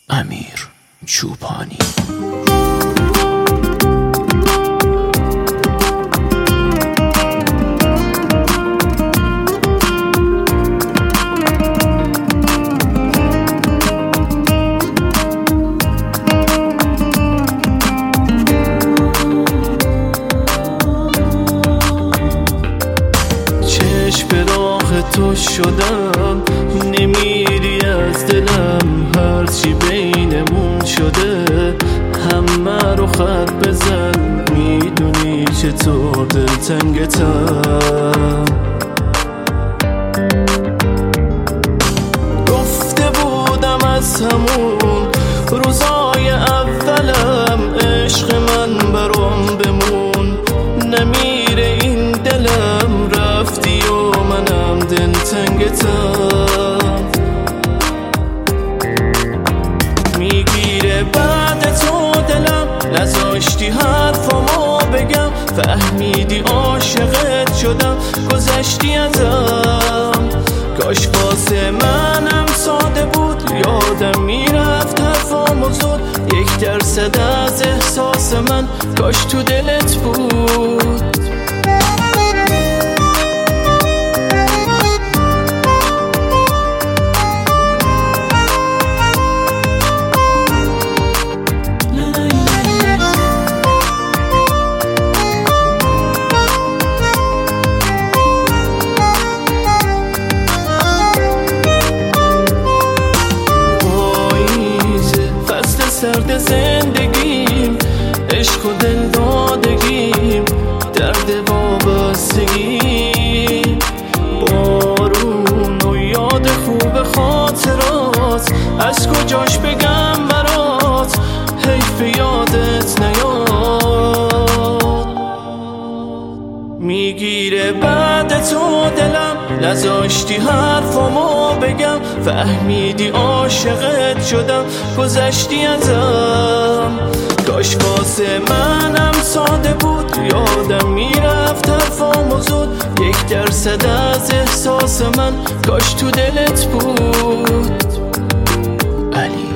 امیر چوپانی. به راه تو شدم، نمیری از دلم، هرچی بینمون شده همه رو خط بزن، میدونی چطور دلتنگتم. گفته بودم از همون روزای اولم، عشق من برام بمون، نمیره این دلم، رفتی و منم دلتنگتم. میگیره بعد تو دلم، نذاشتی حرفامو بگم، فهمیدی عاشقت شدم، گذشتی ازم. کاش واسه منم ساده بود، یادم میرفت حرفامو زود، 1% از احساس من کاش تو دلت بود. سرد زندگیم، عشق و دل دادگیم، درد وابستگیم، بارون و یاد خوب خاطرات، از کجاش بگم برات، حیف یادت نیاد. میگیره بعد تو دلم، نذاشتی حرفامو بگم، فهمیدی عاشقت شدم، گذشتی ازم. کاش واسه منم ساده بود، یادم میرفت حرفامو زود، 1% از احساس من کاش تو دلت بود. علی